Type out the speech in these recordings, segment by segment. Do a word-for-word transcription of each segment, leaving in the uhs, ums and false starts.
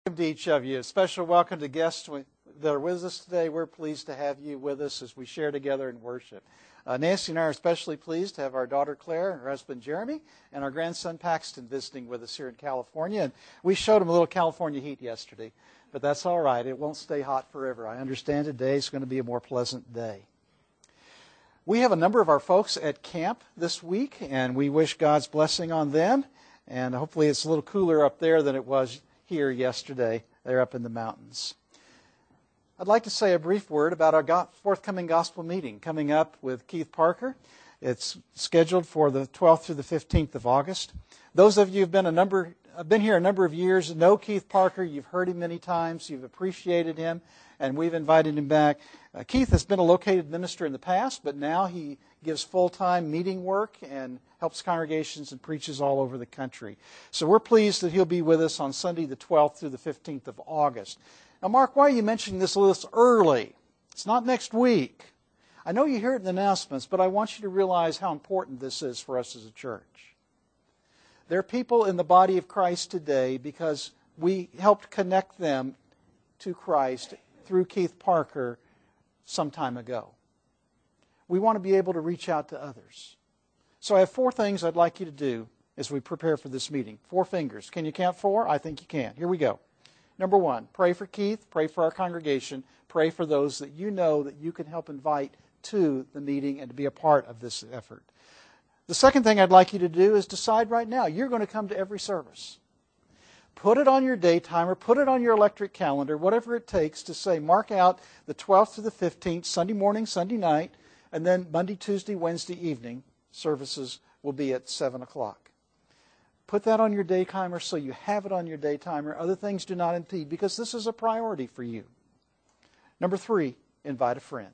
Welcome to each of you. A special welcome to guests that are with us today. We're pleased to have you with us as we share together in worship. Uh, Nancy and I are especially pleased to have our daughter Claire and her husband Jeremy and our grandson Paxton visiting with us here in California. And we showed them a little California heat yesterday, but that's all right. It won't stay hot forever. I understand today is going to be a more pleasant day. We have a number of our folks at camp this week, and we wish God's blessing on them. And hopefully it's a little cooler up there than it was here yesterday. They're up in the mountains. I'd like to say a brief word about our forthcoming gospel meeting coming up with Keith Parker. It's scheduled for the twelfth through the fifteenth of August. Those of you who've been a number, been here a number of years know Keith Parker. You've heard him many times. You've appreciated him, and we've invited him back. Uh, Keith has been a located minister in the past, but now he gives full-time meeting work and helps congregations and preaches all over the country. So we're pleased that he'll be with us on Sunday the twelfth through the fifteenth of August. Now, Mark, why are you mentioning this a little early? It's not next week. I know you hear it in the announcements, but I want you to realize how important this is for us as a church. There are people in the body of Christ today because we helped connect them to Christ through Keith Parker some time ago. We want to be able to reach out to others. So I have four things I'd like you to do as we prepare for this meeting. Four fingers. Can you count four? I think you can. Here we go. Number one, pray for Keith, pray for our congregation, pray for those that you know that you can help invite to the meeting and to be a part of this effort. The second thing I'd like you to do is decide right now, you're going to come to every service. Put it on your day timer, put it on your electric calendar, whatever it takes to say, mark out the twelfth to the fifteenth, Sunday morning, Sunday night, and then Monday, Tuesday, Wednesday evening, services will be at seven o'clock. Put that on your day timer so you have it on your day timer. Other things do not impede because this is a priority for you. Number three, invite a friend.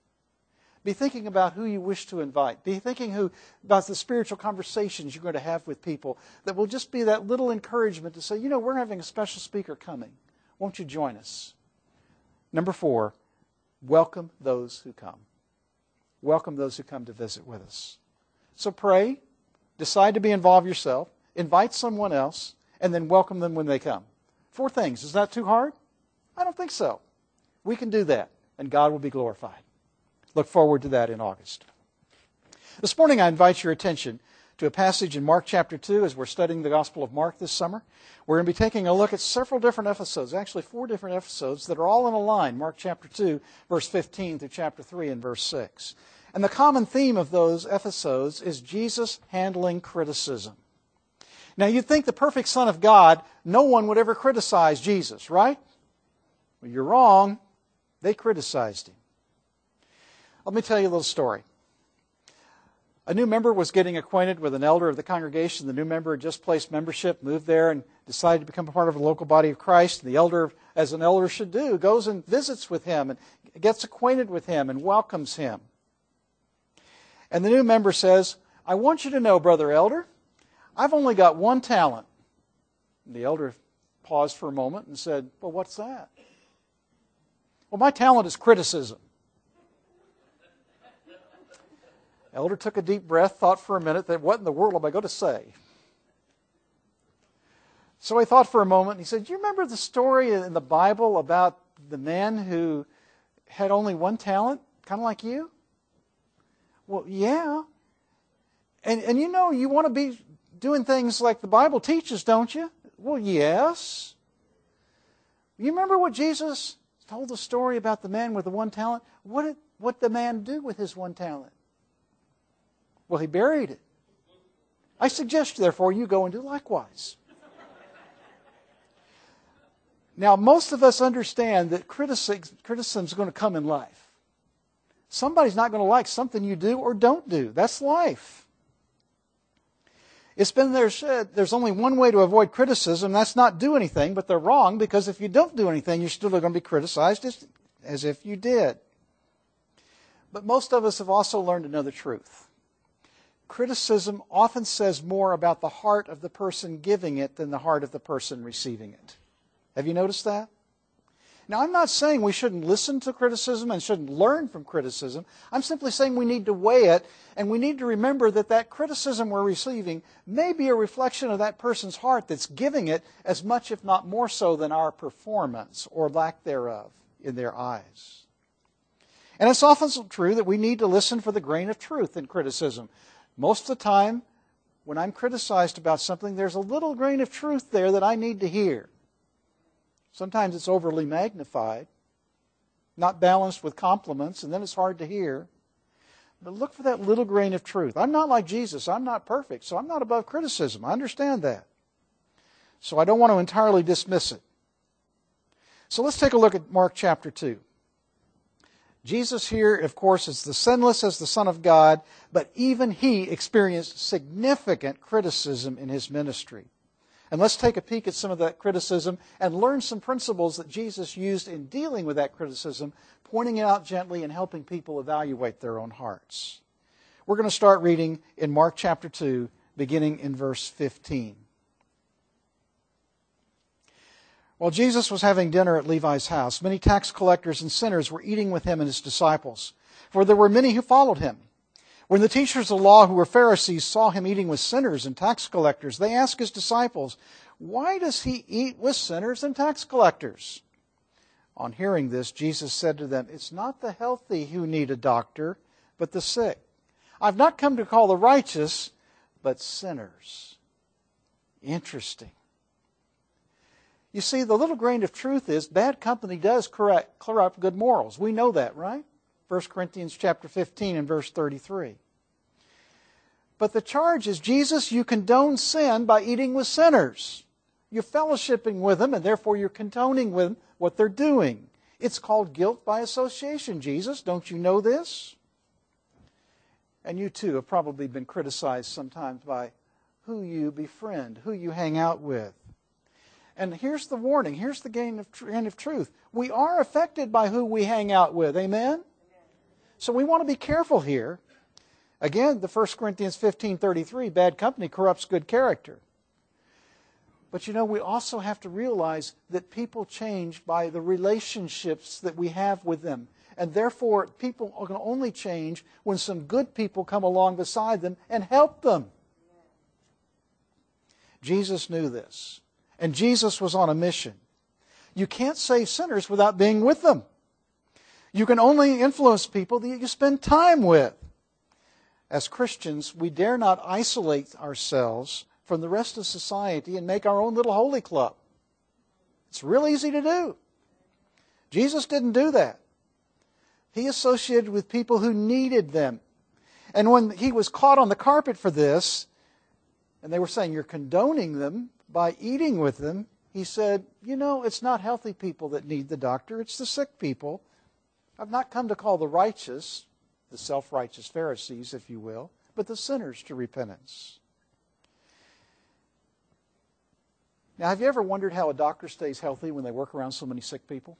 Be thinking about who you wish to invite. Be thinking who about the spiritual conversations you're going to have with people that will just be that little encouragement to say, you know, we're having a special speaker coming. Won't you join us? Number four, welcome those who come. Welcome those who come to visit with us. So pray, decide to be involved yourself, invite someone else, and then welcome them when they come. Four things. Is that too hard? I don't think so. We can do that, and God will be glorified. Look forward to that in August. This morning I invite your attention to a passage in Mark chapter two as we're studying the Gospel of Mark this summer. We're going to be taking a look at several different episodes, actually four different episodes that are all in a line. Mark chapter two, verse fifteen through chapter three and verse six. And the common theme of those episodes is Jesus handling criticism. Now you'd think the perfect Son of God, no one would ever criticize Jesus, right? Well, you're wrong. They criticized him. Let me tell you a little story. A new member was getting acquainted with an elder of the congregation. The new member had just placed membership, moved there, and decided to become a part of the local body of Christ. And the elder, as an elder should do, goes and visits with him and gets acquainted with him and welcomes him. And the new member says, I want you to know, brother elder, I've only got one talent. And the elder paused for a moment and said, well, what's that? Well, my talent is criticism. Elder took a deep breath, thought for a minute, that what in the world am I going to say? So he thought for a moment, and he said, do you remember the story in the Bible about the man who had only one talent, kind of like you? Well, yeah. And, and you know, you want to be doing things like the Bible teaches, don't you? Well, yes. You remember what Jesus told the story about the man with the one talent? What did, what did the man do with his one talent? Well, he buried it. I suggest, therefore, you go and do likewise. Now, most of us understand that criticism is going to come in life. Somebody's not going to like something you do or don't do. That's life. It's been there said there's only one way to avoid criticism, that's not do anything, but they're wrong because if you don't do anything, you're still going to be criticized as, as if you did. But most of us have also learned another truth. Criticism often says more about the heart of the person giving it than the heart of the person receiving it. Have you noticed that? Now, I'm not saying we shouldn't listen to criticism and shouldn't learn from criticism. I'm simply saying we need to weigh it, and we need to remember that that criticism we're receiving may be a reflection of that person's heart that's giving it as much, if not more so, than our performance or lack thereof in their eyes. And it's often true that we need to listen for the grain of truth in criticism. Most of the time, when I'm criticized about something, there's a little grain of truth there that I need to hear. Sometimes it's overly magnified, not balanced with compliments, and then it's hard to hear. But look for that little grain of truth. I'm not like Jesus. I'm not perfect, so I'm not above criticism. I understand that. So I don't want to entirely dismiss it. So let's take a look at Mark chapter two. Jesus here, of course, is the sinless as the Son of God, but even He experienced significant criticism in His ministry. And let's take a peek at some of that criticism and learn some principles that Jesus used in dealing with that criticism, pointing it out gently and helping people evaluate their own hearts. We're going to start reading in Mark chapter two, beginning in verse fifteen. While Jesus was having dinner at Levi's house, many tax collectors and sinners were eating with Him and His disciples, for there were many who followed Him. When the teachers of the law who were Pharisees saw Him eating with sinners and tax collectors, they asked His disciples, "Why does He eat with sinners and tax collectors?" On hearing this, Jesus said to them, "It's not the healthy who need a doctor, but the sick. I've not come to call the righteous, but sinners." Interesting. You see, the little grain of truth is bad company does correct, corrupt good morals. We know that, right? First Corinthians chapter fifteen and verse thirty-three. But the charge is, Jesus, you condone sin by eating with sinners. You're fellowshipping with them, and therefore you're condoning with what they're doing. It's called guilt by association, Jesus. Don't you know this? And you too have probably been criticized sometimes by who you befriend, who you hang out with. And here's the warning. Here's the grain of, grain of truth. We are affected by who we hang out with. Amen? So we want to be careful here. Again, the First Corinthians fifteen thirty-three, bad company corrupts good character. But you know, we also have to realize that people change by the relationships that we have with them. And therefore, people are going to only change when some good people come along beside them and help them. Jesus knew this. And Jesus was on a mission. You can't save sinners without being with them. You can only influence people that you spend time with. As Christians, we dare not isolate ourselves from the rest of society and make our own little holy club. It's real easy to do. Jesus didn't do that. He associated with people who needed them. And when He was caught on the carpet for this, and they were saying, "You're condoning them by eating with them," He said, "You know, it's not healthy people that need the doctor, it's the sick people. I've not come to call the righteous," the self-righteous Pharisees, if you will, "but the sinners to repentance." Now, have you ever wondered how a doctor stays healthy when they work around so many sick people?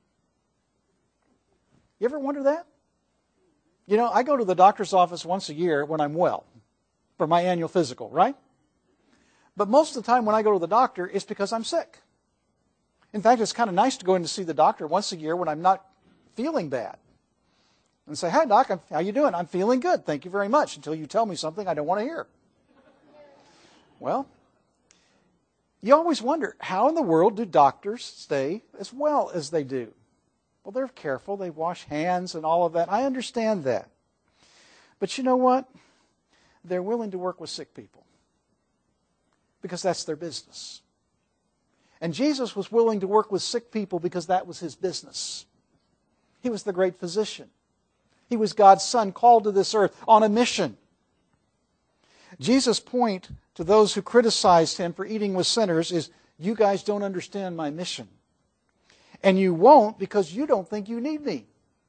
You ever wonder that? You know, I go to the doctor's office once a year when I'm well for my annual physical, right? But most of the time when I go to the doctor, it's because I'm sick. In fact, it's kind of nice to go in to see the doctor once a year when I'm not feeling bad. And say, "Hi, Doc, how you doing?" "I'm feeling good, thank you very much," until you tell me something I don't want to hear. Well, you always wonder, how in the world do doctors stay as well as they do? Well, they're careful. They wash hands and all of that. I understand that. But you know what? They're willing to work with sick people because that's their business. And Jesus was willing to work with sick people because that was His business. He was the great physician. He was God's Son, called to this earth on a mission. Jesus' point to those who criticized Him for eating with sinners is, you guys don't understand my mission. And you won't because you don't think you need me.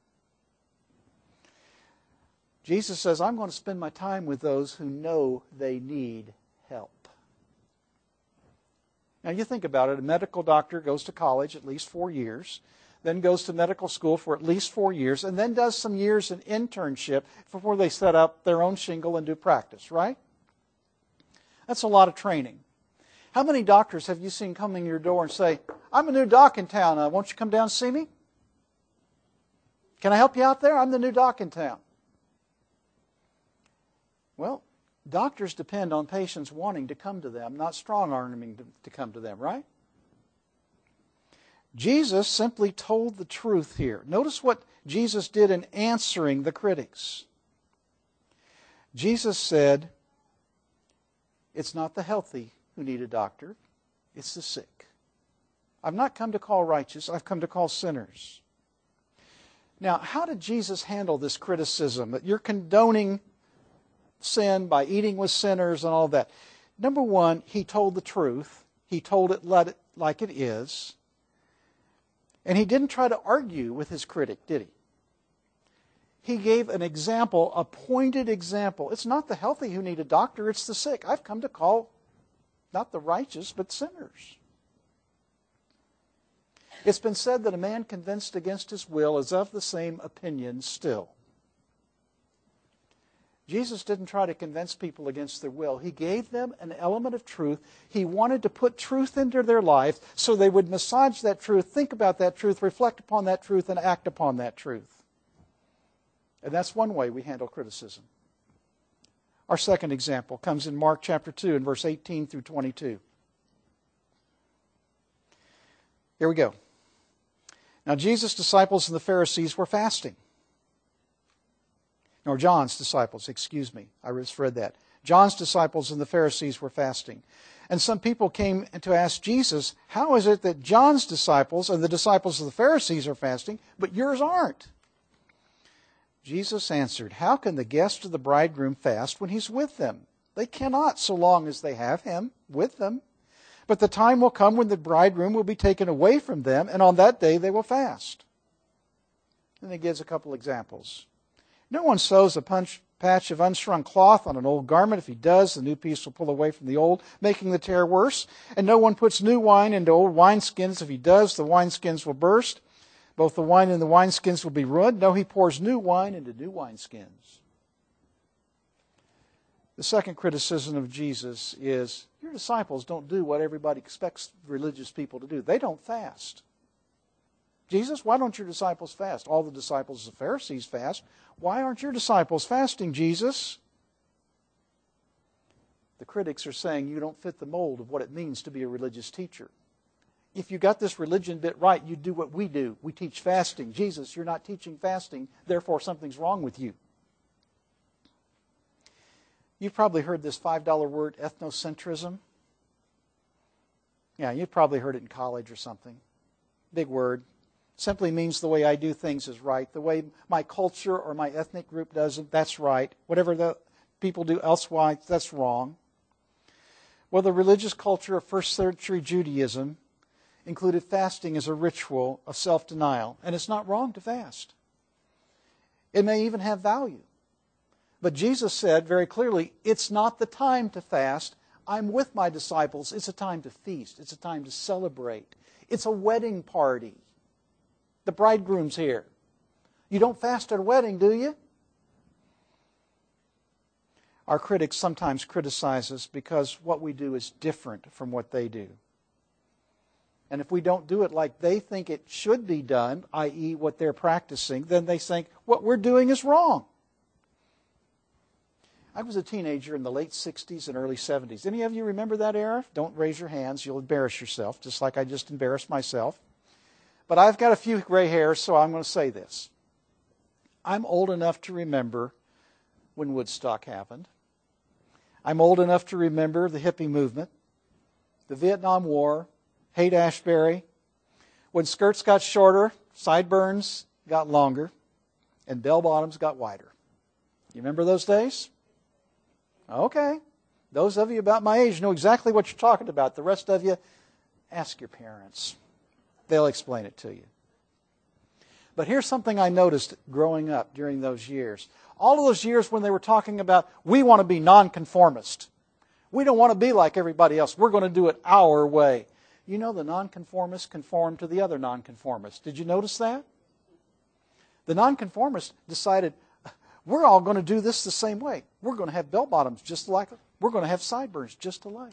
Jesus says, I'm going to spend my time with those who know they need help. Now you think about it, a medical doctor goes to college at least four years, then goes to medical school for at least four years, and then does some years in internship before they set up their own shingle and do practice, right? That's a lot of training. How many doctors have you seen coming to your door and say, I'm a new doc in town, uh, won't you come down and see me? Can I help you out there? I'm the new doc in town. Well, doctors depend on patients wanting to come to them, not strong-arming to, to come to them, right? Jesus simply told the truth here. Notice what Jesus did in answering the critics. Jesus said, it's not the healthy who need a doctor, it's the sick. I've not come to call righteous, I've come to call sinners. Now, how did Jesus handle this criticism that you're condoning sin by eating with sinners and all that? Number one, He told the truth. He told it like it is. And He didn't try to argue with His critic, did He? He gave an example, a pointed example. It's not the healthy who need a doctor, it's the sick. I've come to call not the righteous, but sinners. It's been said that a man convinced against his will is of the same opinion still. Jesus didn't try to convince people against their will. He gave them an element of truth. He wanted to put truth into their life so they would massage that truth, think about that truth, reflect upon that truth, and act upon that truth. And that's one way we handle criticism. Our second example comes in Mark chapter two in verse eighteen through twenty-two. Here we go. Now Jesus' disciples and the Pharisees were fasting. Or John's disciples, excuse me. I just read that. John's disciples and the Pharisees were fasting. And some people came to ask Jesus, how is it that John's disciples and the disciples of the Pharisees are fasting, but yours aren't? Jesus answered, how can the guests of the bridegroom fast when he's with them? They cannot, so long as they have him with them. But the time will come when the bridegroom will be taken away from them, and on that day they will fast. And he gives a couple examples. No one sews a punch, patch of unstrung cloth on an old garment. If he does, the new piece will pull away from the old, making the tear worse. And no one puts new wine into old wineskins. If he does, the wineskins will burst. Both the wine and the wineskins will be ruined. No, he pours new wine into new wineskins. The second criticism of Jesus is, your disciples don't do what everybody expects religious people to do. They don't fast. Jesus, why don't your disciples fast? All the disciples of the Pharisees fast. Why aren't your disciples fasting, Jesus? The critics are saying you don't fit the mold of what it means to be a religious teacher. If you got this religion bit right, you do what we do. We teach fasting. Jesus, you're not teaching fasting, therefore something's wrong with you. You've probably heard this five dollar word, ethnocentrism. Yeah, you've probably heard it in college or something. Big word. Simply means the way I do things is right. The way my culture or my ethnic group does it, that's right. Whatever the people do elsewise, that's wrong. Well, the religious culture of first century Judaism included fasting as a ritual of self-denial. And it's not wrong to fast. It may even have value. But Jesus said very clearly, it's not the time to fast. I'm with my disciples. It's a time to feast. It's a time to celebrate. It's a wedding party. The bridegroom's here. You don't fast at a wedding, do you? Our critics sometimes criticize us because what we do is different from what they do. And if we don't do it like they think it should be done, that is what they're practicing, then they think what we're doing is wrong. I was a teenager in the late sixties and early seventies. Any of you remember that era? Don't raise your hands. You'll embarrass yourself, just like I just embarrassed myself. But I've got a few gray hairs, so I'm going to say this. I'm old enough to remember when Woodstock happened. I'm old enough to remember the hippie movement, the Vietnam War, Haight-Ashbury, when skirts got shorter, sideburns got longer, and bell-bottoms got wider. You remember those days? Okay. Those of you about my age know exactly what you're talking about. The rest of you, ask your parents. They'll explain it to you. But here's something I noticed growing up during those years. All of those years when they were talking about, we want to be nonconformist. We don't want to be like everybody else. We're going to do it our way. You know, the nonconformists conform to the other nonconformists. Did you notice that? The nonconformists decided, we're all going to do this the same way. We're going to have bell bottoms just alike. We're going to have sideburns just alike.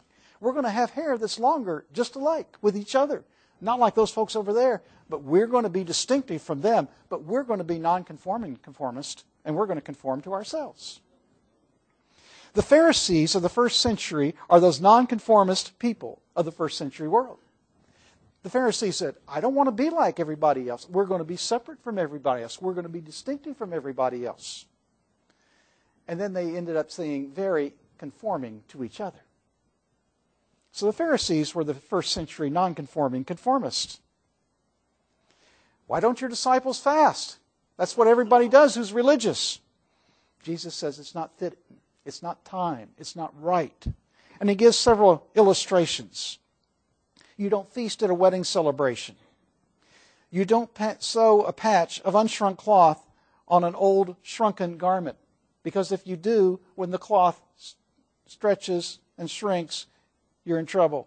We're going to have hair that's longer, just alike, with each other. Not like those folks over there, but we're going to be distinctive from them, but we're going to be non-conforming conformist, and we're going to conform to ourselves. The Pharisees of the first century are those nonconformist people of the first century world. The Pharisees said, I don't want to be like everybody else. We're going to be separate from everybody else. We're going to be distinctive from everybody else. And then they ended up saying very conforming to each other. So the Pharisees were the first century nonconforming conformists. Why don't your disciples fast? That's what everybody does who's religious. Jesus says it's not fitting. It's not time. It's not right. And he gives several illustrations. You don't feast at a wedding celebration. You don't sew a patch of unshrunk cloth on an old shrunken garment. Because if you do, when the cloth stretches and shrinks, you're in trouble.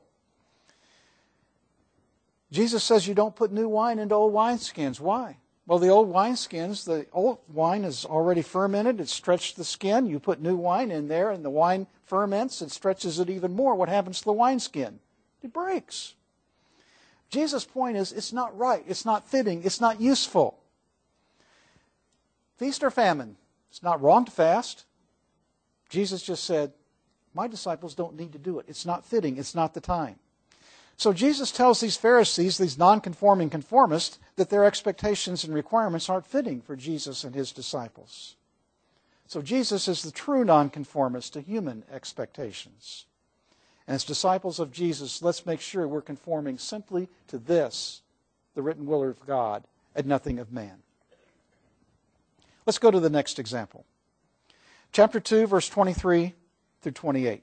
Jesus says you don't put new wine into old wineskins. Why? Well, the old wineskins, the old wine is already fermented. It's stretched the skin. You put new wine in there, and the wine ferments and stretches it even more. What happens to the wineskin? It breaks. Jesus' point is, it's not right. It's not fitting. It's not useful. Feast or famine? It's not wrong to fast. Jesus just said, my disciples don't need to do it. It's not fitting. It's not the time. So Jesus tells these Pharisees, these non-conforming conformists, that their expectations and requirements aren't fitting for Jesus and his disciples. So Jesus is the true non-conformist to human expectations. And as disciples of Jesus, let's make sure we're conforming simply to this, the written will of God, and nothing of man. Let's go to the next example. Chapter two, verse twenty-three through twenty-eight.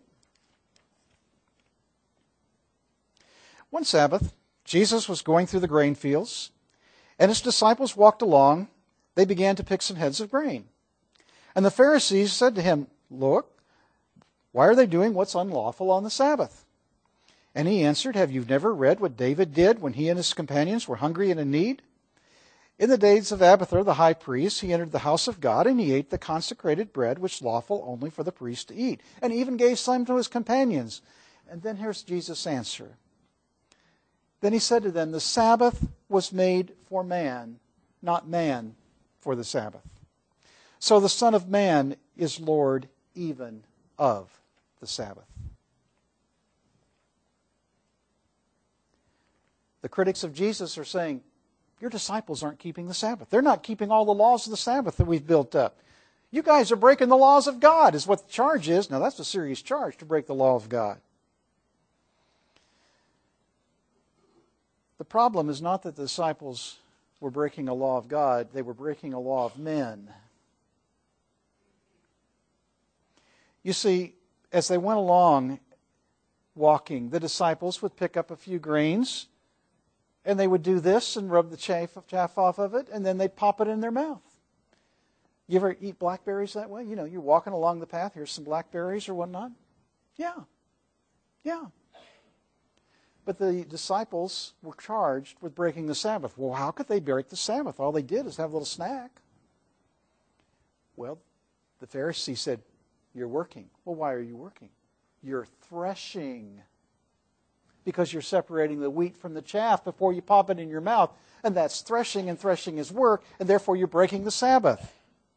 One Sabbath, Jesus was going through the grain fields, and his disciples walked along. They began to pick some heads of grain. And the Pharisees said to him, Look, why are they doing what's unlawful on the Sabbath? And he answered, Have you never read what David did when he and his companions were hungry and in need? In the days of Abiathar the high priest, he entered the house of God, and he ate the consecrated bread, which lawful only for the priest to eat, and even gave some to his companions. And then here's Jesus' answer. Then he said to them, The Sabbath was made for man, not man for the Sabbath. So the Son of Man is Lord even of the Sabbath. The critics of Jesus are saying, your disciples aren't keeping the Sabbath. They're not keeping all the laws of the Sabbath that we've built up. You guys are breaking the laws of God, is what the charge is. Now, that's a serious charge, to break the law of God. The problem is not that the disciples were breaking a law of God. They were breaking a law of men. You see, as they went along walking, the disciples would pick up a few grains, and they would do this and rub the chaff, chaff off of it, and then they'd pop it in their mouth. You ever eat blackberries that way? You know, you're walking along the path, here's some blackberries or whatnot. Yeah. Yeah. But the disciples were charged with breaking the Sabbath. Well, how could they break the Sabbath? All they did is have a little snack. Well, the Pharisee said, you're working. Well, why are you working? You're threshing. Because you're separating the wheat from the chaff before you pop it in your mouth. And that's threshing, and threshing is work, and therefore you're breaking the Sabbath.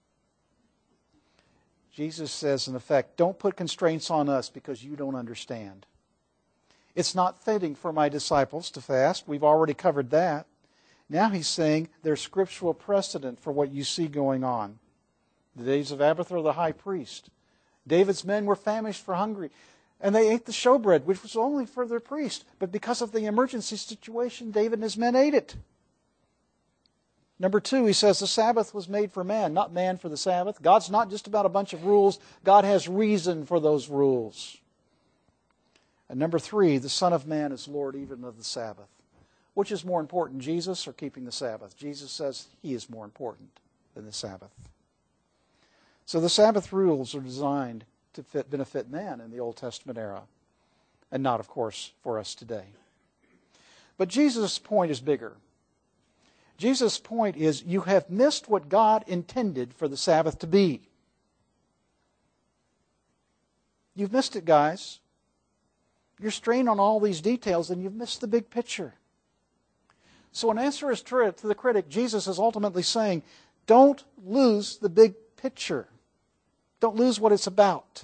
Jesus says, in effect, don't put constraints on us because you don't understand. It's not fitting for my disciples to fast. We've already covered that. Now he's saying there's scriptural precedent for what you see going on. The days of Abiathar the high priest. David's men were famished for hungry, and they ate the showbread, which was only for their priest. But because of the emergency situation, David and his men ate it. Number two, he says the Sabbath was made for man, not man for the Sabbath. God's not just about a bunch of rules. God has reason for those rules. And number three, the Son of Man is Lord even of the Sabbath. Which is more important, Jesus or keeping the Sabbath? Jesus says he is more important than the Sabbath. So the Sabbath rules are designed to fit, benefit man in the Old Testament era, and not, of course, for us today. But Jesus' point is bigger. Jesus' point is you have missed what God intended for the Sabbath to be. You've missed it, guys. you're straying on all these details and you've missed the big picture. So in answer to the critic, Jesus is ultimately saying, don't lose the big picture. Don't lose what it's about.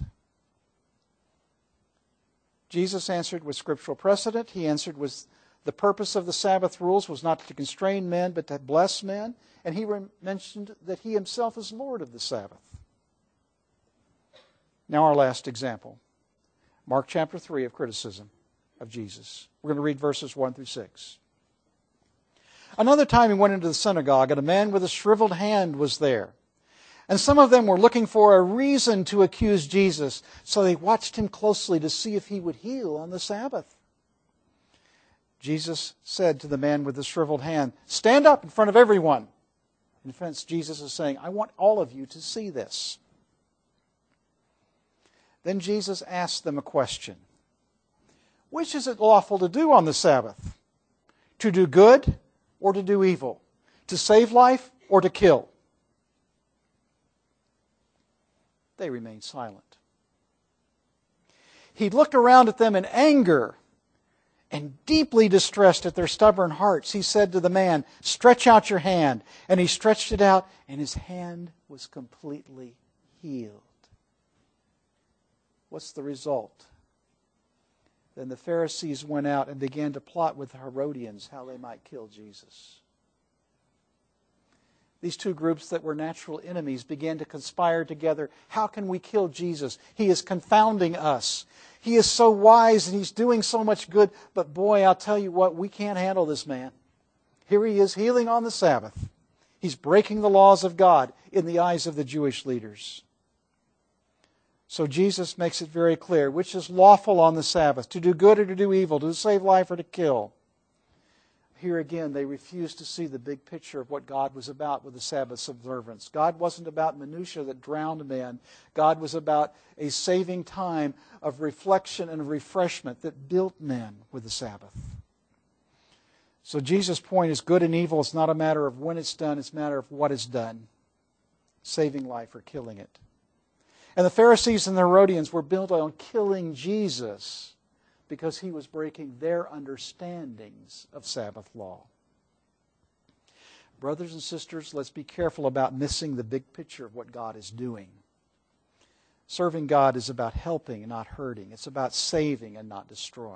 Jesus answered with scriptural precedent. He answered with the purpose of the Sabbath rules was not to constrain men, but to bless men. And he mentioned that he himself is Lord of the Sabbath. Now our last example. Mark chapter three of criticism of Jesus. We're going to read verses one through six. Another time he went into the synagogue, and a man with a shriveled hand was there. And some of them were looking for a reason to accuse Jesus, so they watched him closely to see if he would heal on the Sabbath. Jesus said to the man with the shriveled hand, "Stand up in front of everyone." In offense, Jesus is saying, I want all of you to see this. Then Jesus asked them a question. Which is it lawful to do on the Sabbath? To do good or to do evil? To save life or to kill? They remained silent. He looked around at them in anger, and deeply distressed at their stubborn hearts, he said to the man, "Stretch out your hand." And he stretched it out, and his hand was completely healed. What's the result? Then the Pharisees went out and began to plot with the Herodians how they might kill Jesus. These two groups that were natural enemies began to conspire together. How can we kill Jesus? He is confounding us. He is so wise and he's doing so much good. But boy, I'll tell you what, we can't handle this man. Here he is healing on the Sabbath. He's breaking the laws of God in the eyes of the Jewish leaders. So Jesus makes it very clear, which is lawful on the Sabbath, to do good or to do evil, to save life or to kill. Here again, they refused to see the big picture of what God was about with the Sabbath's observance. God wasn't about minutia that drowned men. God was about a saving time of reflection and refreshment that built men with the Sabbath. So Jesus' point is good and evil. It's not a matter of when it's done. It's a matter of what is done. Saving life or killing it. And the Pharisees and the Herodians were built on killing Jesus because he was breaking their understandings of Sabbath law. Brothers and sisters, let's be careful about missing the big picture of what God is doing. Serving God is about helping and not hurting. It's about saving and not destroying.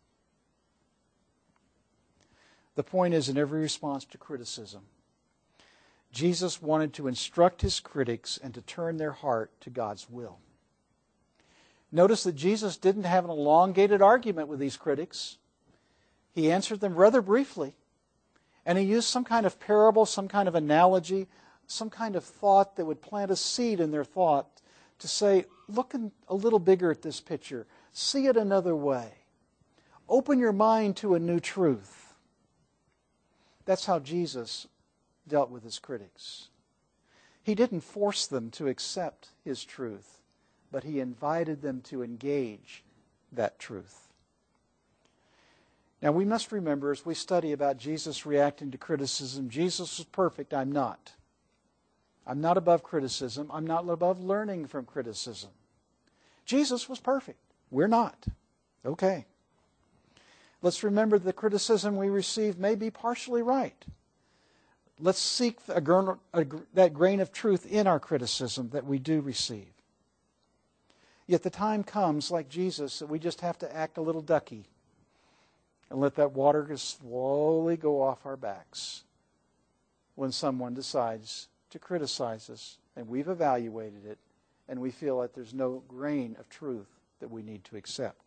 The point is, in every response to criticism, Jesus wanted to instruct his critics and to turn their heart to God's will. Notice that Jesus didn't have an elongated argument with these critics. He answered them rather briefly. And he used some kind of parable, some kind of analogy, some kind of thought that would plant a seed in their thought to say, look a little bigger at this picture. See it another way. Open your mind to a new truth. That's how Jesus dealt with his critics. He didn't force them to accept his truth, but he invited them to engage that truth. Now we must remember as we study about Jesus reacting to criticism, Jesus was perfect, I'm not. I'm not above criticism. I'm not above learning from criticism. Jesus was perfect. We're not. Okay. Let's remember the criticism we receive may be partially right. Let's seek a grain, a, that grain of truth in our criticism that we do receive. Yet the time comes, like Jesus, that we just have to act a little ducky and let that water just slowly go off our backs when someone decides to criticize us and we've evaluated it and we feel that there's no grain of truth that we need to accept.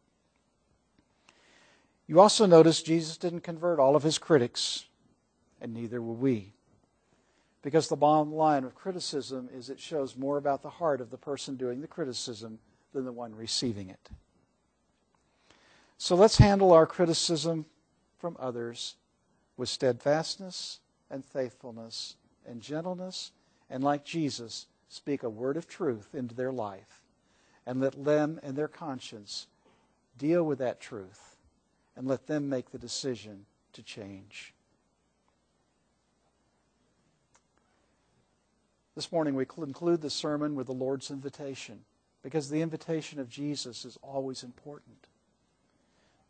You also notice Jesus didn't convert all of his critics, and neither will we. Because the bottom line of criticism is it shows more about the heart of the person doing the criticism than the one receiving it. So let's handle our criticism from others with steadfastness and faithfulness and gentleness, and like Jesus, speak a word of truth into their life, and let them and their conscience deal with that truth, and let them make the decision to change. This morning we conclude the sermon with the Lord's invitation, because the invitation of Jesus is always important.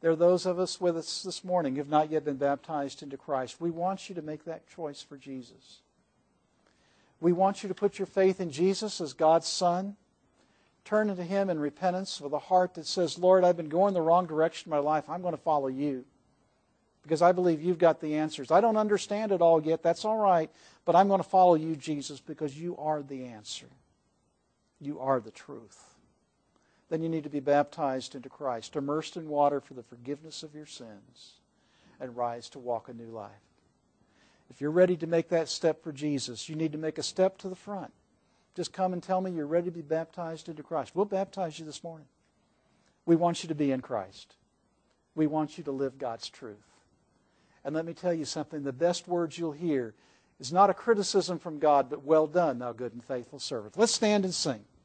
There are those of us with us this morning who have not yet been baptized into Christ. We want you to make that choice for Jesus. We want you to put your faith in Jesus as God's Son. Turn to Him in repentance with a heart that says, Lord, I've been going the wrong direction in my life. I'm going to follow You because I believe You've got the answers. I don't understand it all yet. That's all right. But I'm going to follow You, Jesus, because You are the answer. You are the truth. Then you need to be baptized into Christ, immersed in water for the forgiveness of your sins, and rise to walk a new life. If you're ready to make that step for Jesus, you need to make a step to the front. Just come and tell me you're ready to be baptized into Christ. We'll baptize you this morning. We want you to be in Christ. We want you to live God's truth. And let me tell you something, the best words you'll hear is not a criticism from God, but well done, thou good and faithful servant. Let's stand and sing.